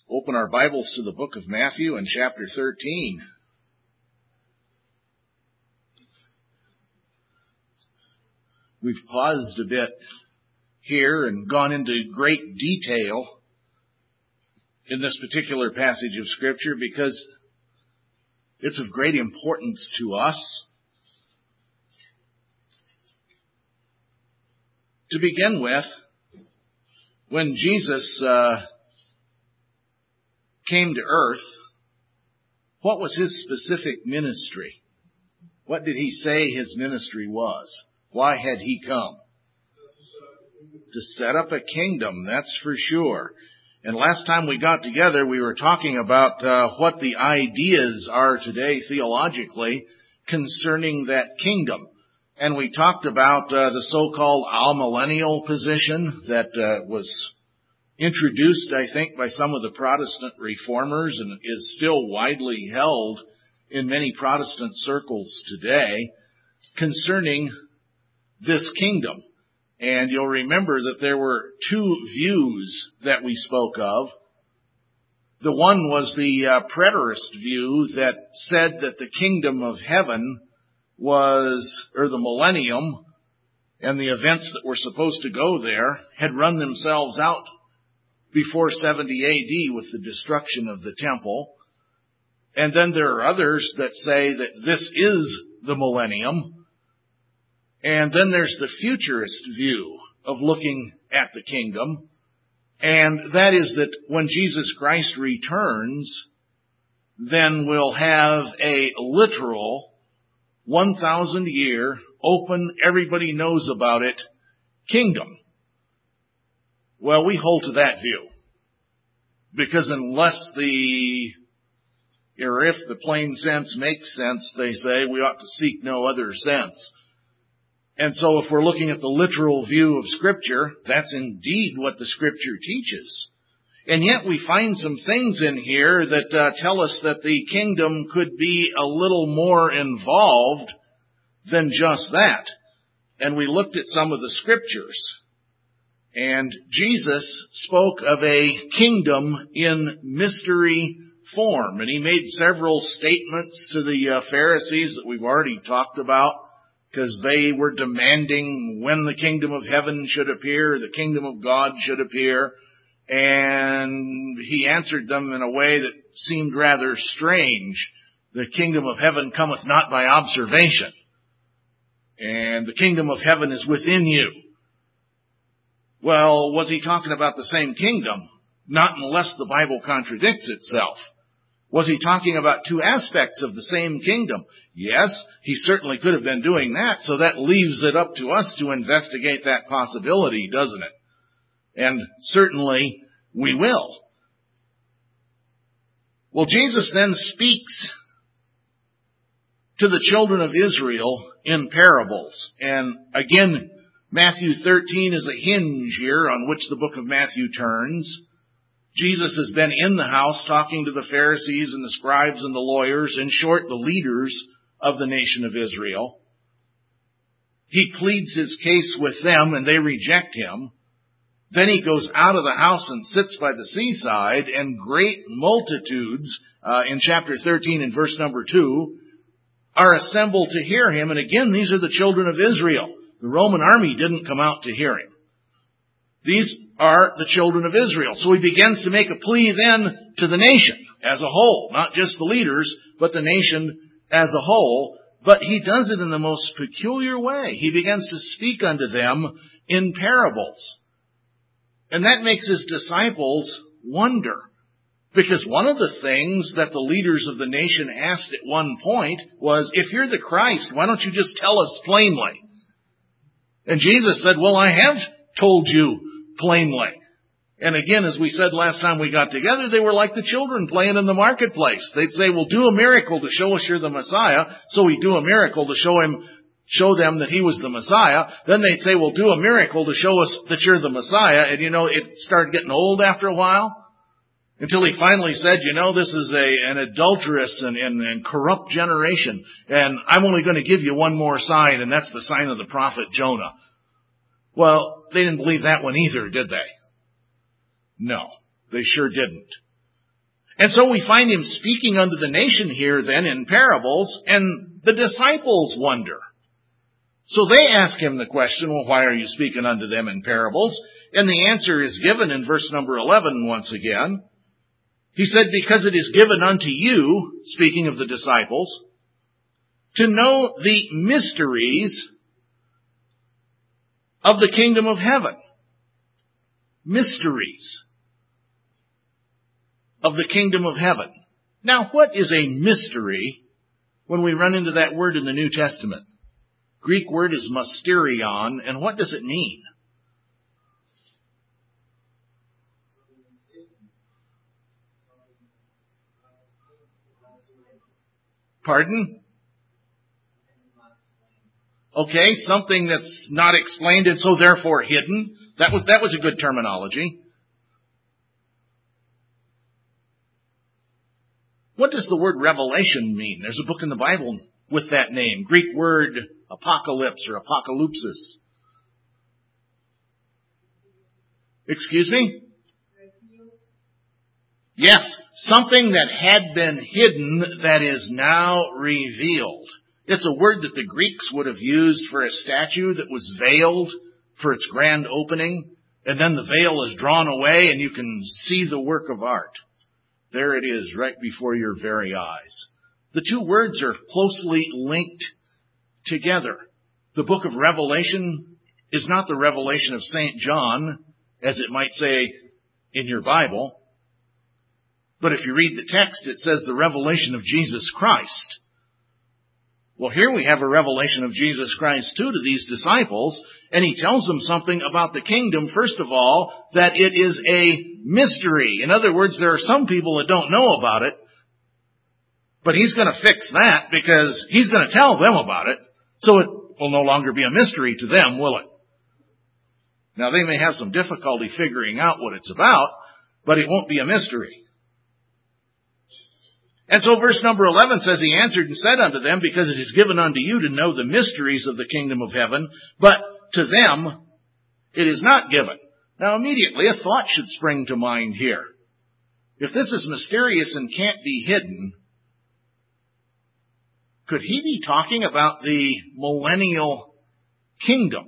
open our Bibles to the book of Matthew and chapter 13. We've paused a bit here and gone into great detail in this particular passage of Scripture because it's of great importance to us. To begin with, when Jesus came to earth, what was his specific ministry? What did he say his ministry was? Why had he come? To set up a kingdom, that's for sure. And last time we got together, we were talking about what the ideas are today theologically concerning that kingdom. And we talked about the so-called amillennial position that was introduced, I think, by some of the Protestant reformers and is still widely held in many Protestant circles today concerning this kingdom. And you'll remember that there were two views that we spoke of. The one was the preterist view that said that the kingdom of heaven or the millennium, and the events that were supposed to go there had run themselves out before 70 AD with the destruction of the temple. And then there are others that say that this is the millennium. And then there's the futurist view of looking at the kingdom. And that is that when Jesus Christ returns, then we'll have a literal 1,000-year, open, everybody knows about it, kingdom. Well, we hold to that view. Because if the plain sense makes sense, they say, we ought to seek no other sense. And so if we're looking at the literal view of Scripture, that's indeed what the Scripture teaches. And yet we find some things in here that tell us that the kingdom could be a little more involved than just that. And we looked at some of the Scriptures. And Jesus spoke of a kingdom in mystery form. And he made several statements to the Pharisees that we've already talked about, because they were demanding when the kingdom of heaven should appear, the kingdom of God should appear. And he answered them in a way that seemed rather strange. The kingdom of heaven cometh not by observation. And the kingdom of heaven is within you. Well, was he talking about the same kingdom? Not unless the Bible contradicts itself. Was he talking about two aspects of the same kingdom? Yes, he certainly could have been doing that, so that leaves it up to us to investigate that possibility, doesn't it? And certainly we will. Well, Jesus then speaks to the children of Israel in parables. And again, Matthew 13 is a hinge here on which the book of Matthew turns. Jesus has been in the house talking to the Pharisees and the scribes and the lawyers, in short, the leaders of the nation of Israel. He pleads his case with them and they reject him. Then he goes out of the house and sits by the seaside, and great multitudes, in chapter 13 and verse number 2, are assembled to hear him. And again, these are the children of Israel. The Roman army didn't come out to hear him. These are the children of Israel. So he begins to make a plea then to the nation as a whole, not just the leaders, but the nation as a whole. But he does it in the most peculiar way. He begins to speak unto them in parables. And that makes his disciples wonder. Because one of the things that the leaders of the nation asked at one point was, if you're the Christ, why don't you just tell us plainly? And Jesus said, well, I have told you plainly. And again, as we said last time we got together, they were like the children playing in the marketplace. They'd say, well, do a miracle to show us you're the Messiah. So we do a miracle to show them that he was the Messiah. Then they'd say, well, do a miracle to show us that you're the Messiah. And it started getting old after a while. Until he finally said, this is an adulterous and corrupt generation. And I'm only going to give you one more sign, and that's the sign of the prophet Jonah. Well, they didn't believe that one either, did they? No, they sure didn't. And so we find him speaking unto the nation here then in parables, and the disciples wonder. So they ask him the question, well, why are you speaking unto them in parables? And the answer is given in verse number 11 once again. He said, because it is given unto you, speaking of the disciples, to know the mysteries of the kingdom of heaven. Mysteries of the kingdom of heaven. Now, what is a mystery when we run into that word in the New Testament? Greek word is mysterion, and what does it mean? Pardon? Okay, something that's not explained and so therefore hidden. That was a good terminology. What does the word revelation mean? There's a book in the Bible with that name. Greek word apocalypse or apocalypsis. Excuse me? Yes, something that had been hidden that is now revealed. It's a word that the Greeks would have used for a statue that was veiled for its grand opening, and then the veil is drawn away and you can see the work of art. There it is, right before your very eyes. The two words are closely linked together. The book of Revelation is not the revelation of St. John, as it might say in your Bible. But if you read the text, it says the revelation of Jesus Christ. Well, here we have a revelation of Jesus Christ too to these disciples, and he tells them something about the kingdom, first of all, that it is a mystery. In other words, there are some people that don't know about it, but he's going to fix that because he's going to tell them about it, so it will no longer be a mystery to them, will it? Now, they may have some difficulty figuring out what it's about, but it won't be a mystery. And so verse number 11 says, he answered and said unto them, because it is given unto you to know the mysteries of the kingdom of heaven, but to them it is not given. Now immediately a thought should spring to mind here. If this is mysterious and can't be hidden, could he be talking about the millennial kingdom?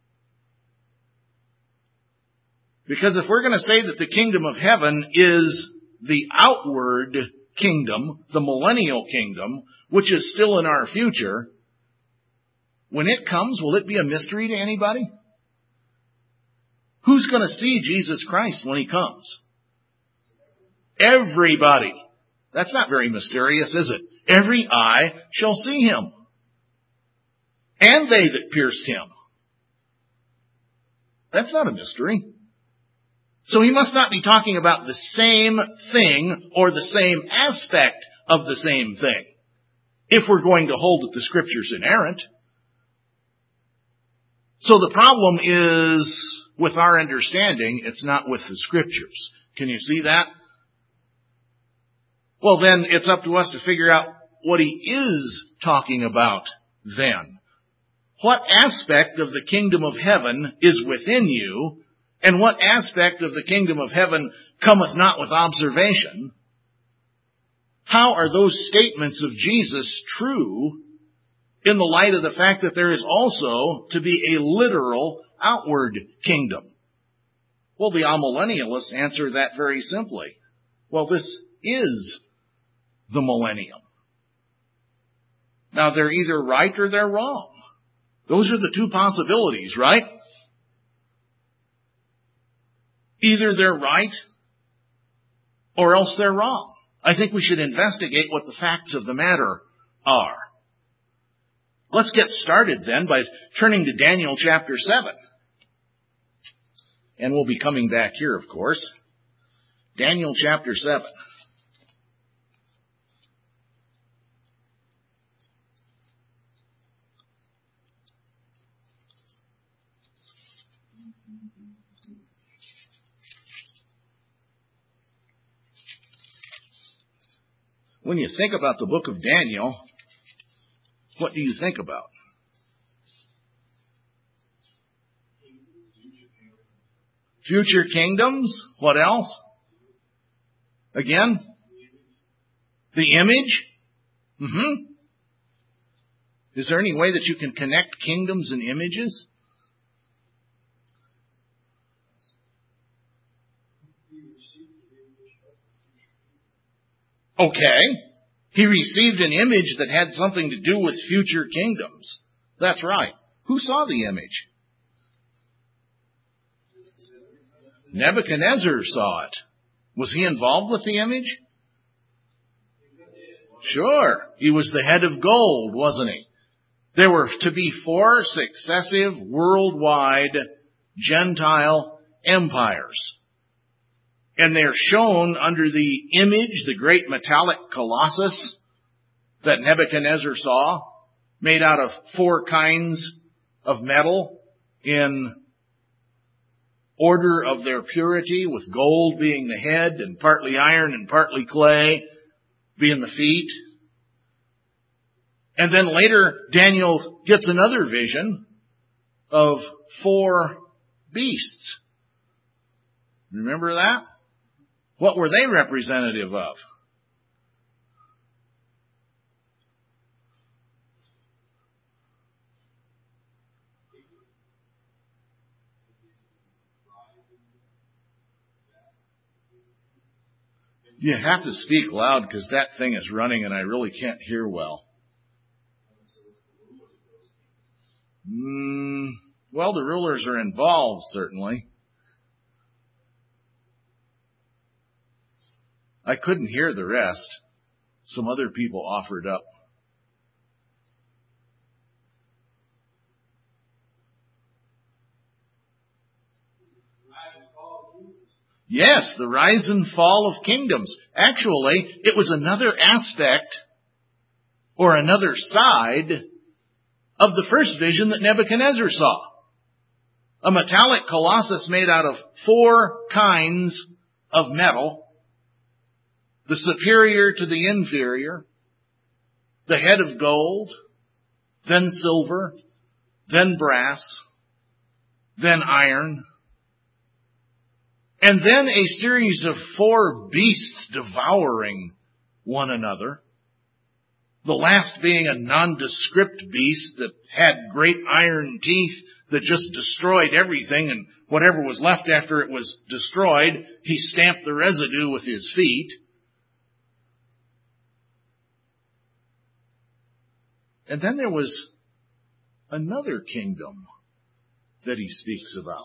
Because if we're going to say that the kingdom of heaven is the outward kingdom, the millennial kingdom, which is still in our future, when it comes, will it be a mystery to anybody? Who's going to see Jesus Christ when he comes? Everybody. That's not very mysterious, is it? Every eye shall see him, and they that pierced him. That's not a mystery. So he must not be talking about the same thing or the same aspect of the same thing, if we're going to hold that the Scripture's inerrant. So the problem is with our understanding, it's not with the Scriptures. Can you see that? Well, then it's up to us to figure out what he is talking about then. What aspect of the kingdom of heaven is within you, and what aspect of the kingdom of heaven cometh not with observation? How are those statements of Jesus true in the light of the fact that there is also to be a literal outward kingdom? Well, the amillennialists answer that very simply. Well, this is the millennium. Now, they're either right or they're wrong. Those are the two possibilities, right? Either they're right or else they're wrong. I think we should investigate what the facts of the matter are. Let's get started then by turning to Daniel chapter 7. And we'll be coming back here, of course. Daniel chapter 7. When you think about the book of Daniel, what do you think about? Future kingdoms. What else? Again? The image? Is there any way that you can connect kingdoms and images? Okay. He received an image that had something to do with future kingdoms. That's right. Who saw the image? Nebuchadnezzar saw it. Was he involved with the image? Sure. He was the head of gold, wasn't he? There were to be 4 successive worldwide Gentile empires. And they're shown under the image, the great metallic colossus that Nebuchadnezzar saw, made out of 4 kinds of metal in order of their purity, with gold being the head and partly iron and partly clay being the feet. And then later, Daniel gets another vision of 4 beasts. Remember that? What were they representative of? You have to speak loud because that thing is running and I really can't hear well. Well, the rulers are involved, certainly. I couldn't hear the rest. Some other people offered up. Yes, the rise and fall of kingdoms. Actually, it was another aspect or another side of the first vision that Nebuchadnezzar saw. A metallic colossus made out of 4 kinds of metal, the superior to the inferior, the head of gold, then silver, then brass, then iron, and then a series of 4 beasts devouring one another. The last being a nondescript beast that had great iron teeth that just destroyed everything, and whatever was left after it was destroyed, he stamped the residue with his feet. And then there was another kingdom that he speaks about.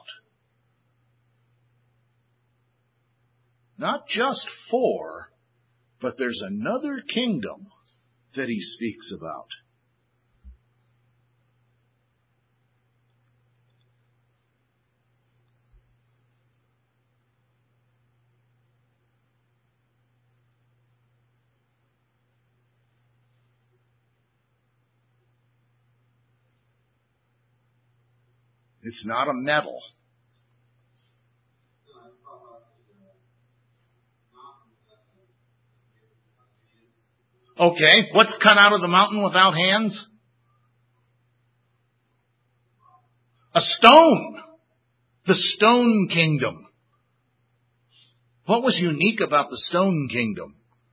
Not just 4, but there's another kingdom that he speaks about. It's not a metal. Okay, what's cut out of the mountain without hands? A stone. The stone kingdom. What was unique about the stone kingdom?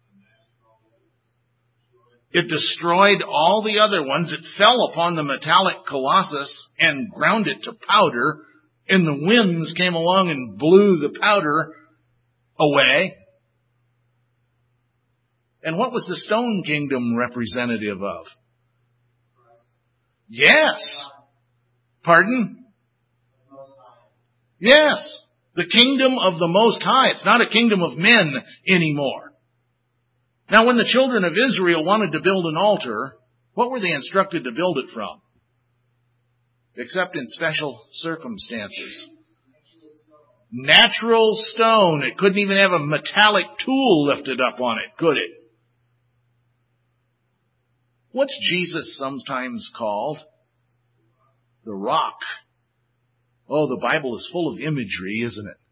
It destroyed all the other ones. It fell upon the metallic colossus and ground it to powder, and the winds came along and blew the powder away. And what was the stone kingdom representative of? Yes. Pardon? Yes. The kingdom of the Most High. It's not a kingdom of men anymore. Now, when the children of Israel wanted to build an altar, what were they instructed to build it from? Except in special circumstances. Natural stone. It couldn't even have a metallic tool lifted up on it, could it? What's Jesus sometimes called? The rock. Oh, the Bible is full of imagery, isn't it?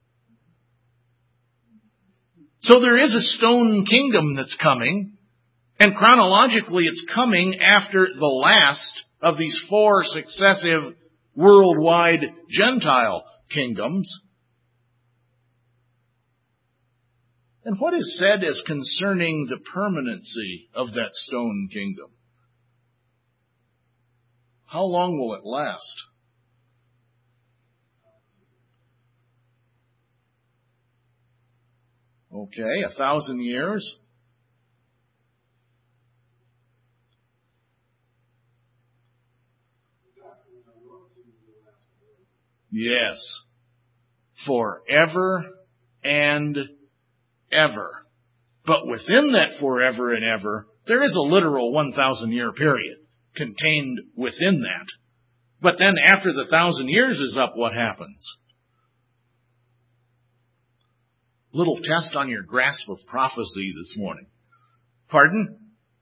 So there is a stone kingdom that's coming, and chronologically it's coming after the last of these 4 successive worldwide Gentile kingdoms. And what is said as concerning the permanency of that stone kingdom? How long will it last? Okay, 1,000 years. Yes. Forever and ever. But within that forever and ever, there is a literal 1,000-year period contained within that. But then after the 1,000 years is up, what happens? Little test on your grasp of prophecy this morning. Pardon?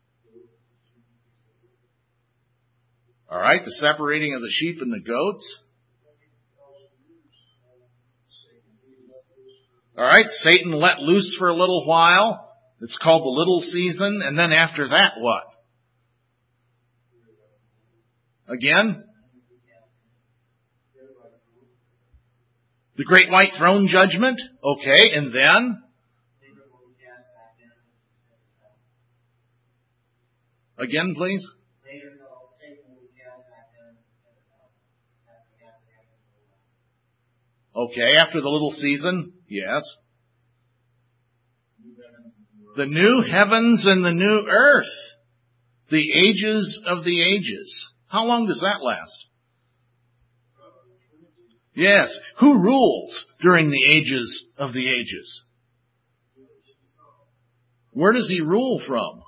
All right, the separating of the sheep and the goats. All right, Satan let loose for a little while. It's called the little season. And then after that, what? Again? The great white throne judgment. Okay, and then? Again, please. Okay, after the little season. Yes. The new heavens and the new earth. The ages of the ages. How long does that last? Yes. Who rules during the ages of the ages? Where does he rule from?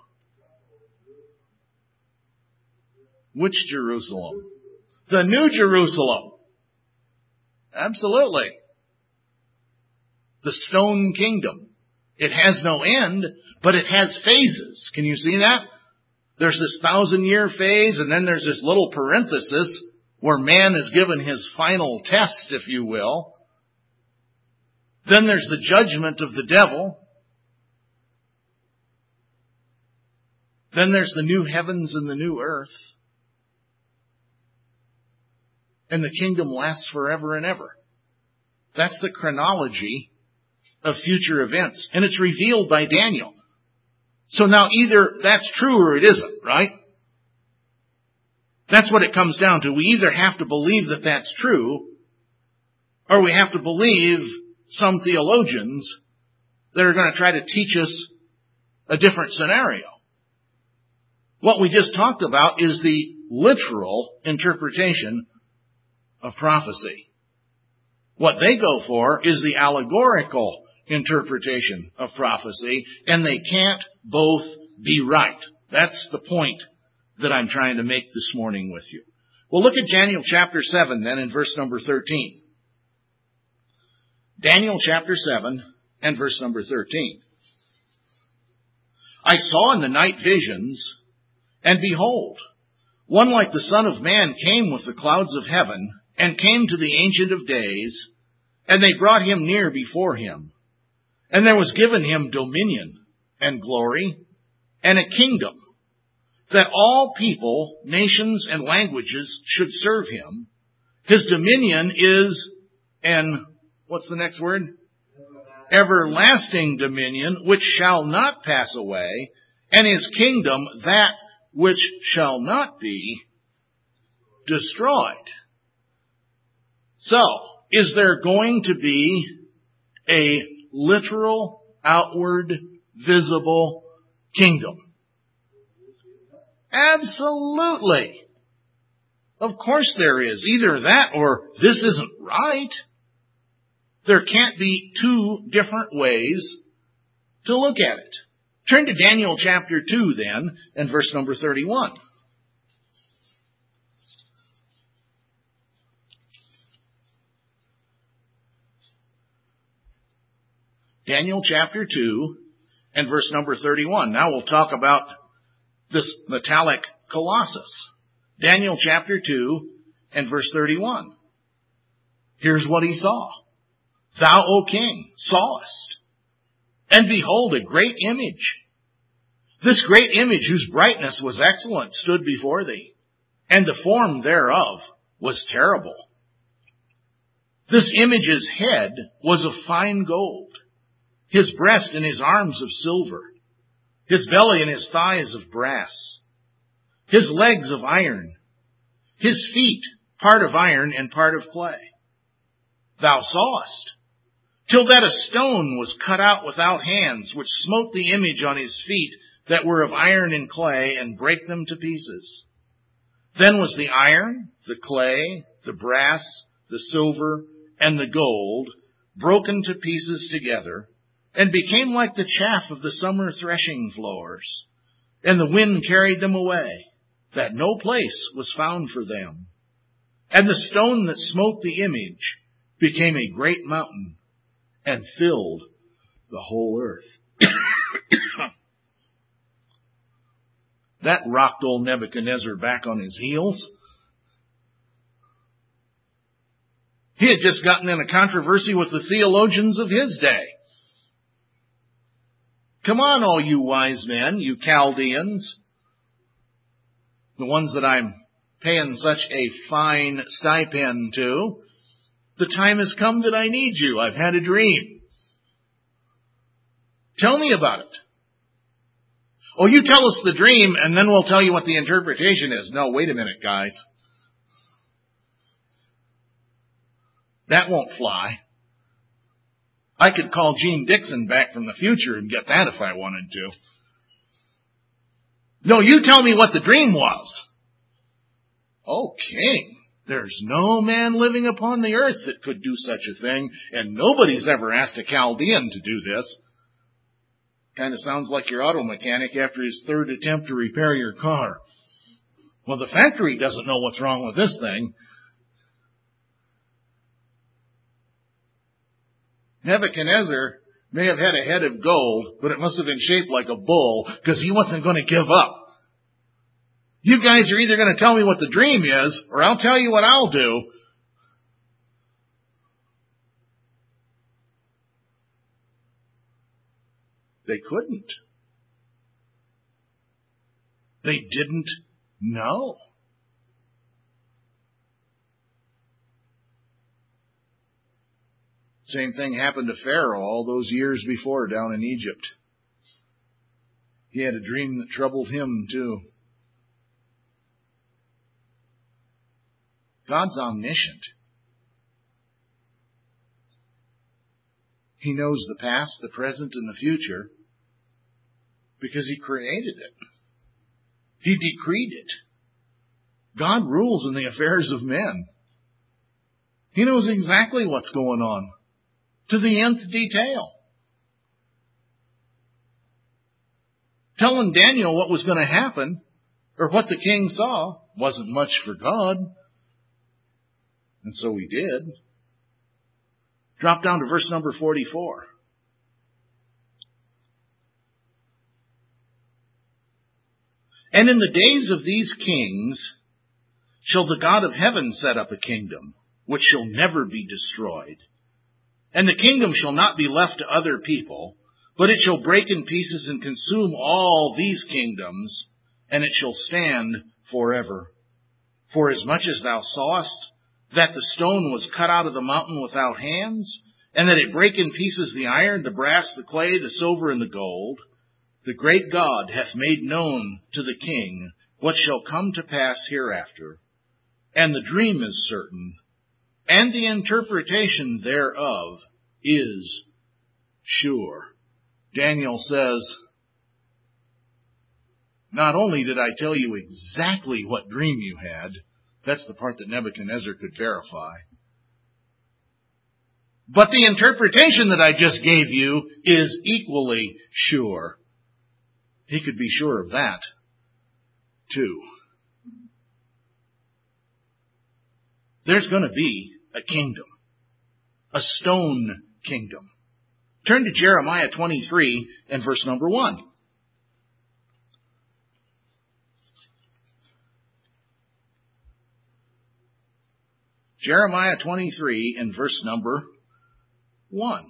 Which Jerusalem? The New Jerusalem. Absolutely. The stone kingdom. It has no end, but it has phases. Can you see that? There's this 1,000-year phase, and then there's this little parenthesis where man is given his final test, if you will. Then there's the judgment of the devil. Then there's the new heavens and the new earth. And the kingdom lasts forever and ever. That's the chronology of future events. And it's revealed by Daniel. So now either that's true or it isn't, right? That's what it comes down to. We either have to believe that that's true, or we have to believe some theologians that are going to try to teach us a different scenario. What we just talked about is the literal interpretation of prophecy. What they go for is the allegorical interpretation of prophecy, and they can't both be right. That's the point that I'm trying to make this morning with you. Well, look at Daniel chapter 7 then in verse number 13. Daniel chapter 7 and verse number 13. I saw in the night visions, and behold, one like the Son of Man came with the clouds of heaven, and came to the Ancient of Days, and they brought him near before him. And there was given him dominion and glory and a kingdom, that all people, nations, and languages should serve him. His dominion is what's the next word? Everlasting dominion, which shall not pass away, and his kingdom that which shall not be destroyed. So, is there going to be a literal, outward, visible kingdom? Absolutely. Of course there is. Either that or this isn't right. There can't be two different ways to look at it. Turn to Daniel chapter 2 then, and verse number 31. Daniel chapter 2 and verse number 31. Now we'll talk about this metallic colossus. Daniel chapter 2 and verse 31. Here's what he saw. Thou, O king, sawest, and behold, a great image. This great image, whose brightness was excellent, stood before thee, and the form thereof was terrible. This image's head was of fine gold. his breast and his arms of silver, his belly and his thighs of brass, his legs of iron, his feet part of iron and part of clay. Thou sawest, till that a stone was cut out without hands, which smote the image on his feet that were of iron and clay, and brake them to pieces. Then was the iron, the clay, the brass, the silver, and the gold broken to pieces together, and became like the chaff of the summer threshing floors. And the wind carried them away, that no place was found for them. And the stone that smote the image became a great mountain, and filled the whole earth. That rocked old Nebuchadnezzar back on his heels. He had just gotten in a controversy with the theologians of his day. Come on, all you wise men, you Chaldeans, the ones that I'm paying such a fine stipend to. The time has come that I need you. I've had a dream. Tell me about it. Oh, you tell us the dream, and then we'll tell you what the interpretation is. No, wait a minute, guys. That won't fly. I could call Gene Dixon back from the future and get that if I wanted to. No, you tell me what the dream was. Oh, king, there's no man living upon the earth that could do such a thing, and nobody's ever asked a Chaldean to do this. Kind of sounds like your auto mechanic after his third attempt to repair your car. Well, the factory doesn't know what's wrong with this thing. Nebuchadnezzar may have had a head of gold, but it must have been shaped like a bull, because he wasn't going to give up. You guys are either going to tell me what the dream is, or I'll tell you what I'll do. They couldn't. They didn't know. Same thing happened to Pharaoh all those years before down in Egypt. He had a dream that troubled him too. God's omniscient. He knows the past, the present, and the future because He created it. He decreed it. God rules in the affairs of men. He knows exactly what's going on to the nth detail. Telling Daniel what was going to happen or what the king saw wasn't much for God. And so He did. Drop down to verse number 44. And in the days of these kings shall the God of heaven set up a kingdom, which shall never be destroyed. And the kingdom shall not be left to other people, but it shall break in pieces and consume all these kingdoms, and it shall stand forever. For as much as thou sawest that the stone was cut out of the mountain without hands, and that it brake in pieces the iron, the brass, the clay, the silver, and the gold, the great God hath made known to the king what shall come to pass hereafter. And the dream is certain, and the interpretation thereof is sure. Daniel says, not only did I tell you exactly what dream you had, that's the part that Nebuchadnezzar could verify, but the interpretation that I just gave you is equally sure. He could be sure of that, too. There's going to be a kingdom. A stone kingdom. Turn to Jeremiah 23 and verse number 1. Jeremiah 23 and verse number 1.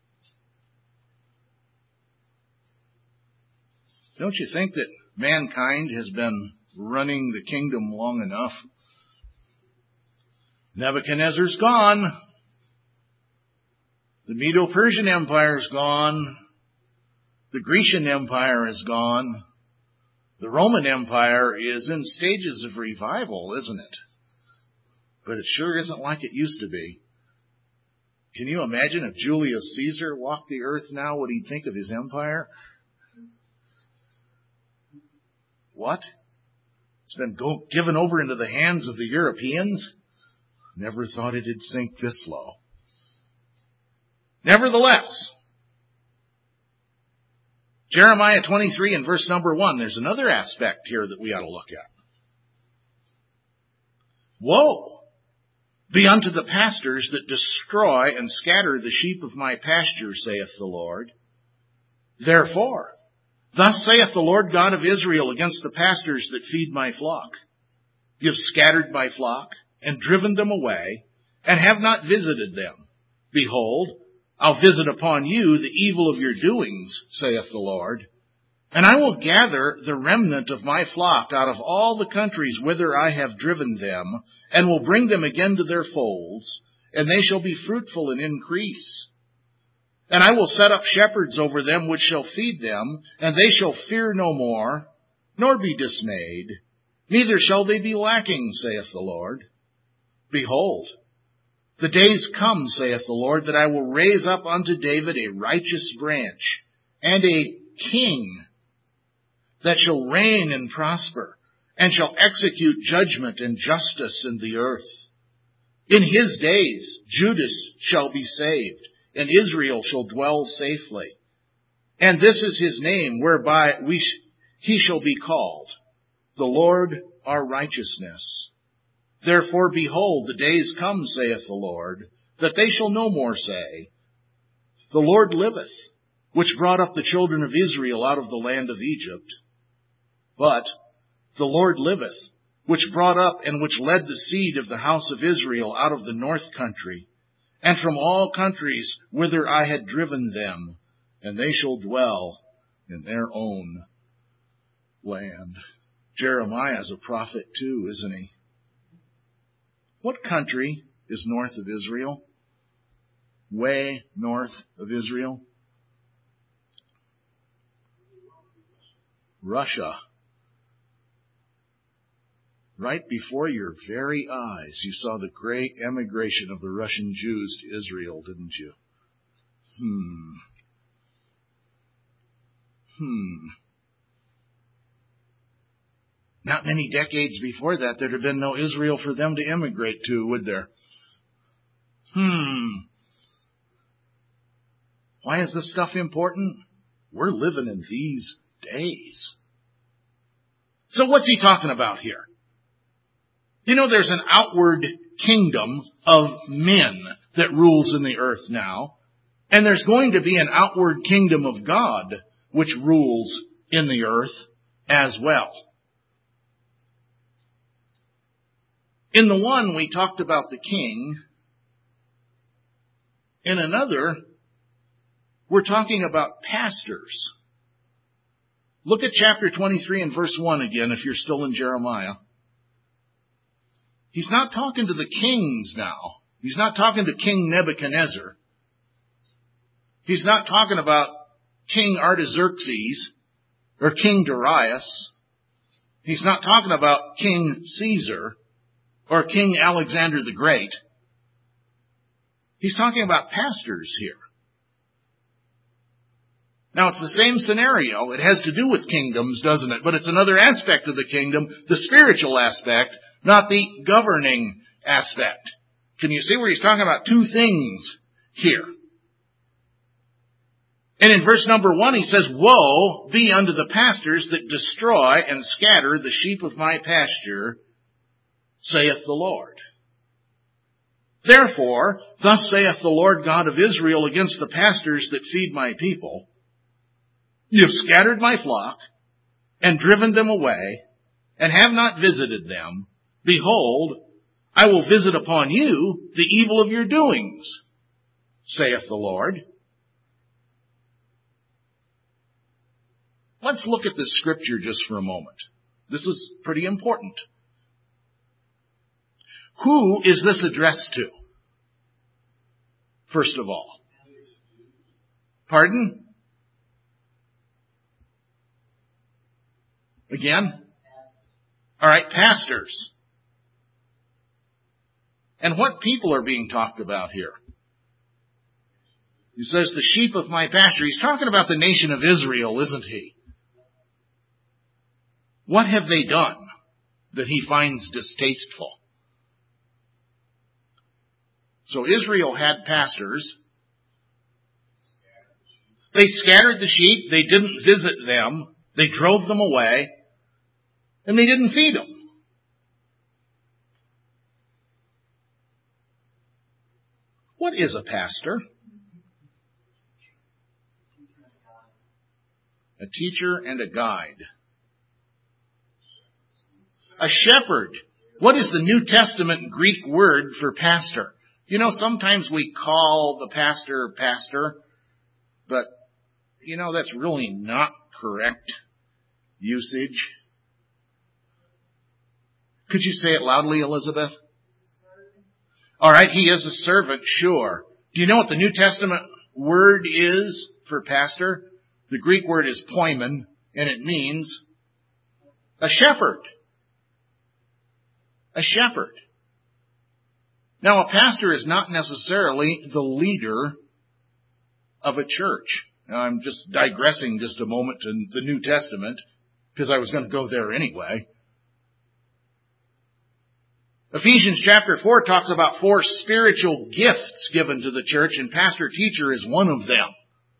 Don't you think that mankind has been running the kingdom long enough? Nebuchadnezzar's gone. The Medo-Persian Empire is gone. The Grecian Empire is gone. The Roman Empire is in stages of revival, isn't it? But it sure isn't like it used to be. Can you imagine if Julius Caesar walked the earth now, what he'd think of his empire? What? It's been given over into the hands of the Europeans? Never thought it'd sink this low. Nevertheless, Jeremiah 23 and verse number 1, there's another aspect here that we ought to look at. Woe be unto the pastors that destroy and scatter the sheep of my pasture, saith the Lord. Therefore, thus saith the Lord God of Israel against the pastors that feed my flock. You have scattered my flock and driven them away and have not visited them. Behold, I'll visit upon you the evil of your doings, saith the Lord. And I will gather the remnant of my flock out of all the countries whither I have driven them, and will bring them again to their folds, and they shall be fruitful and increase. And I will set up shepherds over them which shall feed them, and they shall fear no more, nor be dismayed, neither shall they be lacking, saith the Lord. Behold, the days come, saith the Lord, that I will raise up unto David a righteous branch, and a king that shall reign and prosper, and shall execute judgment and justice in the earth. In his days Judas shall be saved, and Israel shall dwell safely. And this is his name, whereby he shall be called, the Lord our righteousness. Therefore, behold, the days come, saith the Lord, that they shall no more say, the Lord liveth, which brought up the children of Israel out of the land of Egypt. But the Lord liveth, which brought up and which led the seed of the house of Israel out of the north country, and from all countries whither I had driven them, and they shall dwell in their own land. Jeremiah is a prophet too, isn't he? What country is north of Israel? Way north of Israel? Russia. Right before your very eyes, you saw the great emigration of the Russian Jews to Israel, didn't you? Not many decades before that, there'd have been no Israel for them to immigrate to, would there? Why is this stuff important? We're living in these days. So what's he talking about here? You know, there's an outward kingdom of men that rules in the earth now, and there's going to be an outward kingdom of God which rules in the earth as well. In the one, we talked about the king. In another, we're talking about pastors. Look at chapter 23 and verse 1 again, if you're still in Jeremiah. He's not talking to the kings now. He's not talking to King Nebuchadnezzar. He's not talking about King Artaxerxes or King Darius. He's not talking about King Caesar or King Alexander the Great. He's talking about pastors here. Now, it's the same scenario. It has to do with kingdoms, doesn't it? But it's another aspect of the kingdom, the spiritual aspect, not the governing aspect. Can you see where he's talking about two things here? And in verse number 1, he says, Woe be unto the pastors that destroy and scatter the sheep of my pasture, saith the Lord. Therefore, thus saith the Lord God of Israel against the pastors that feed my people, You have scattered my flock, and driven them away, and have not visited them. Behold, I will visit upon you the evil of your doings, saith the Lord. Let's look at this scripture just for a moment. This is pretty important. Who is this addressed to? First of all, Pardon? Again? All right, pastors. And what people are being talked about here? He says, the sheep of my pasture. He's talking about the nation of Israel, isn't he? What have they done that he finds distasteful? So Israel had pastors. They scattered the sheep. They didn't visit them. They drove them away. And they didn't feed them. What is a pastor? A teacher and a guide. A shepherd. What is the New Testament Greek word for pastor? You know, sometimes we call the pastor, but, you know, that's really not correct usage. Could you say it loudly, Elizabeth? All right, he is a servant, sure. Do you know what the New Testament word is for pastor? The Greek word is poimen, and it means a shepherd. A shepherd. Now, a pastor is not necessarily the leader of a church. Now, I'm just digressing just a moment to the New Testament, because I was going to go there anyway. Ephesians chapter 4 talks about 4 spiritual gifts given to the church, and pastor-teacher is one of them.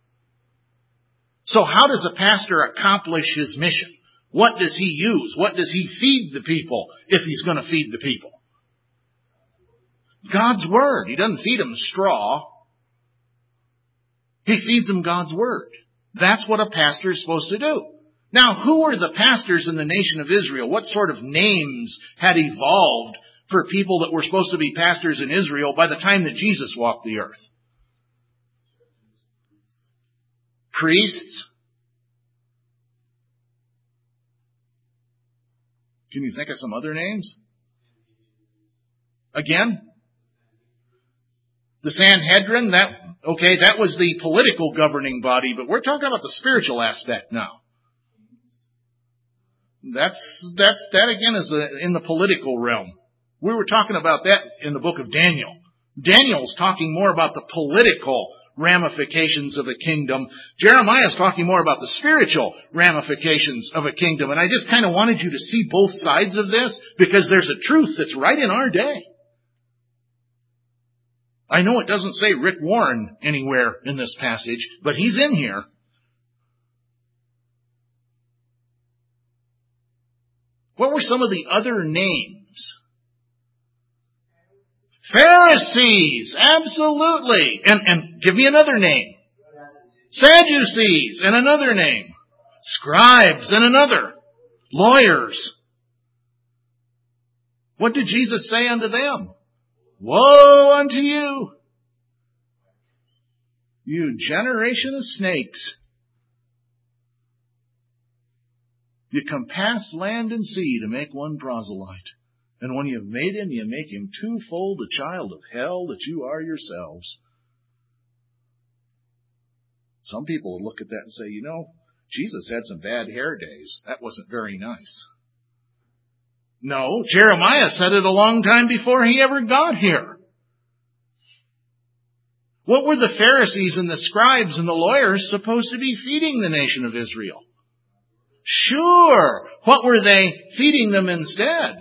So how does a pastor accomplish his mission? What does he use? What does he feed the people if he's going to feed the people? God's Word. He doesn't feed them straw. He feeds them God's Word. That's what a pastor is supposed to do. Now, who were the pastors in the nation of Israel? What sort of names had evolved for people that were supposed to be pastors in Israel by the time that Jesus walked the earth? Priests. Can you think of some other names? Again? The Sanhedrin, that was the political governing body, but we're talking about the spiritual aspect now. That again is in the political realm. We were talking about that in the book of Daniel. Daniel's talking more about the political ramifications of a kingdom. Jeremiah's talking more about the spiritual ramifications of a kingdom. And I just kind of wanted you to see both sides of this, because there's a truth that's right in our day. I know it doesn't say Rick Warren anywhere in this passage, but he's in here. What were some of the other names? Pharisees, absolutely. And give me another name. Sadducees, and another name. Scribes, and another. Lawyers. What did Jesus say unto them? Woe unto you, you generation of snakes. You compass land and sea to make one proselyte. And when you have made him, you make him twofold a child of hell that you are yourselves. Some people will look at that and say, you know, Jesus had some bad hair days. That wasn't very nice. No, Jeremiah said it a long time before he ever got here. What were the Pharisees and the scribes and the lawyers supposed to be feeding the nation of Israel? Sure. What were they feeding them instead?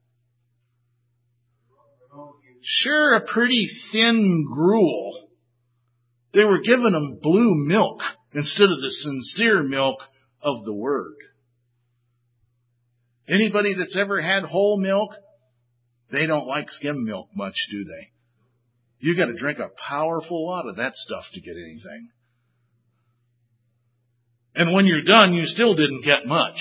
Sure, a pretty thin gruel. They were giving them blue milk instead of the sincere milk of the Word. Anybody that's ever had whole milk, they don't like skim milk much, do they? You got to drink a powerful lot of that stuff to get anything. And when you're done, you still didn't get much.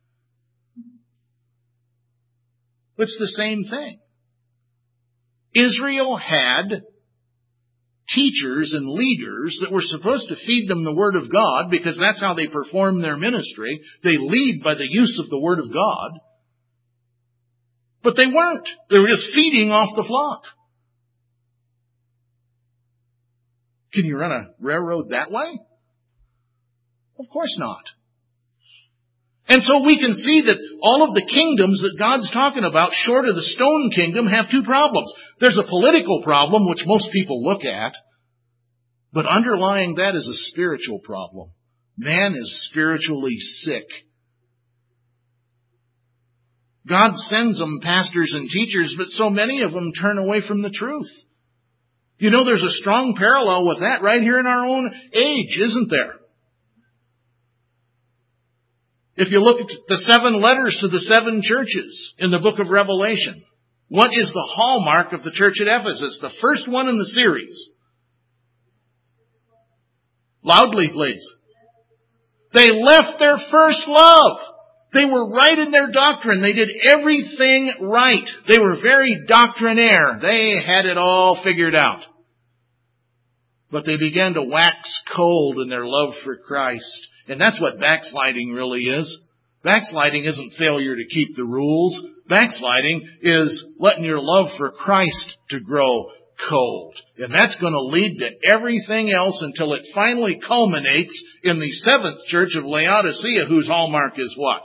It's the same thing. Israel had teachers and leaders that were supposed to feed them the Word of God, because that's how they perform their ministry. They lead by the use of the Word of God. But they weren't. They were just feeding off the flock. Can you run a railroad that way? Of course not. And so we can see that all of the kingdoms that God's talking about, short of the stone kingdom, have two problems. There's a political problem, which most people look at, but underlying that is a spiritual problem. Man is spiritually sick. God sends them pastors and teachers, but so many of them turn away from the truth. You know, there's a strong parallel with that right here in our own age, isn't there? If you look at the 7 letters to the 7 churches in the book of Revelation, what is the hallmark of the church at Ephesus? The first one in the series. Loudly, please. They left their first love. They were right in their doctrine. They did everything right. They were very doctrinaire. They had it all figured out. But they began to wax cold in their love for Christ. And that's what backsliding really is. Backsliding isn't failure to keep the rules. Backsliding is letting your love for Christ to grow cold. And that's going to lead to everything else until it finally culminates in the 7th church of Laodicea, whose hallmark is what?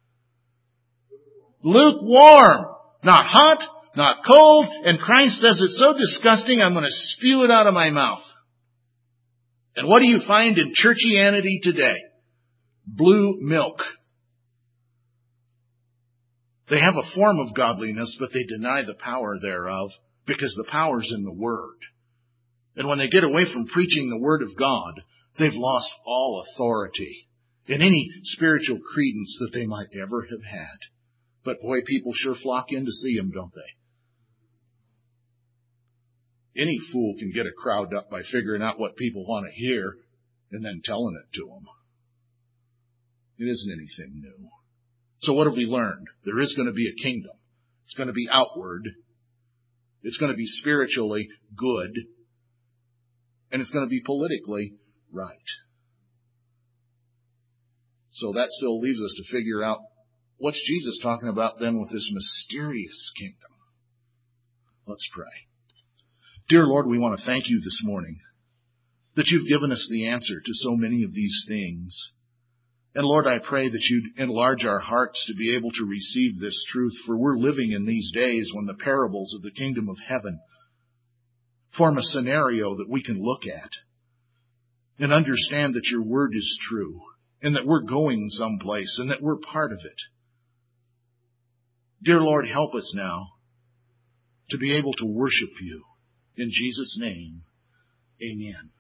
Lukewarm. Not hot, not cold. And Christ says it's so disgusting, I'm going to spew it out of my mouth. And what do you find in churchianity today? Blue milk. They have a form of godliness, but they deny the power thereof, because the power's in the Word. And when they get away from preaching the Word of God, they've lost all authority in any spiritual credence that they might ever have had. But boy, people sure flock in to see them, don't they? Any fool can get a crowd up by figuring out what people want to hear and then telling it to them. It isn't anything new. So what have we learned? There is going to be a kingdom. It's going to be outward. It's going to be spiritually good. And it's going to be politically right. So that still leaves us to figure out, what's Jesus talking about then with this mysterious kingdom? Let's pray. Dear Lord, we want to thank you this morning that you've given us the answer to so many of these things. And Lord, I pray that you'd enlarge our hearts to be able to receive this truth, for we're living in these days when the parables of the kingdom of heaven form a scenario that we can look at and understand that your word is true and that we're going someplace and that we're part of it. Dear Lord, help us now to be able to worship you. In Jesus' name, amen.